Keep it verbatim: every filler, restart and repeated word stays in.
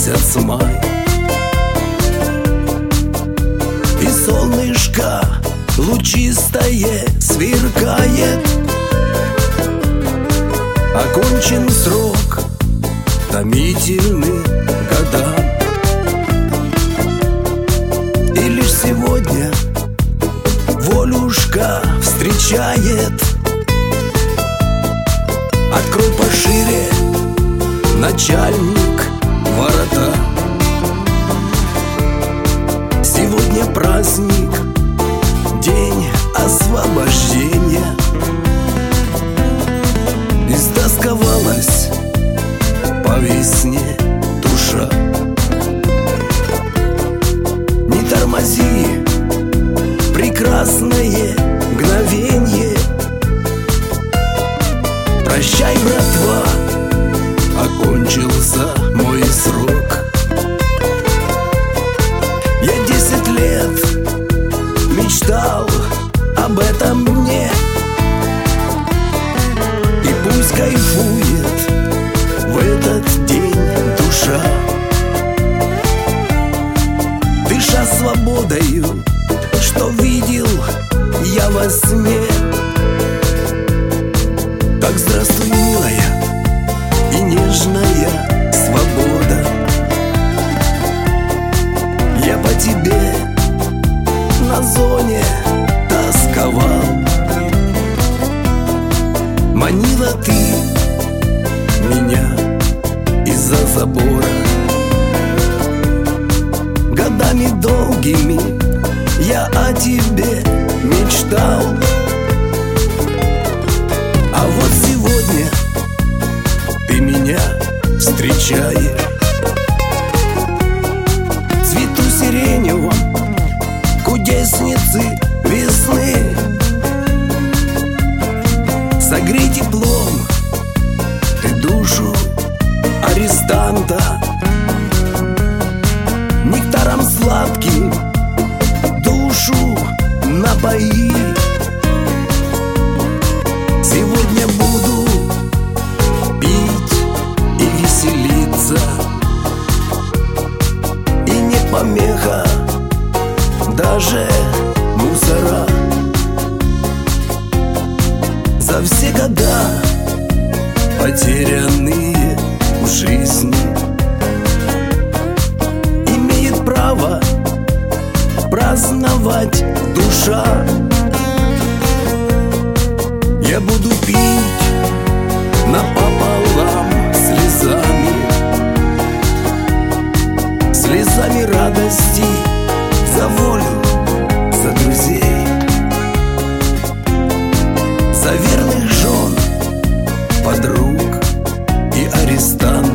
месяц май, и солнышко лучистое сверкает. Окончен срок томительных годам, и лишь сегодня волюшка встречает. Открой пошире, начальник, ворота. Сегодня праздник, день освобождения. Истосковалась по весне душа. Не тормози, прекрасное мгновенье. Прощай, братва, окончился мой срок. Я десять лет мечтал об этом дне, и пусть кайфует в этот день душа, дыша свободою, что видел я во сне. Так здравствуй, милая и нежная свобода. Я по тебе на зоне тосковал. Манила ты меня из-за забора. Годами долгими я о тебе мечтал. А вот сегодня ты меня встречаешь. Цвету сиреневом кудесницы весны. Согрей теплом ты душу арестанта, нектаром сладким душу напои. Сегодня буду пить и веселиться, и не помеха даже мусора. За все года, потерянные в жизни, имеет право праздновать душа. Я буду пить напополам слезами, слезами радости за волю, за друзей, за верных жен, подруг и арестантов.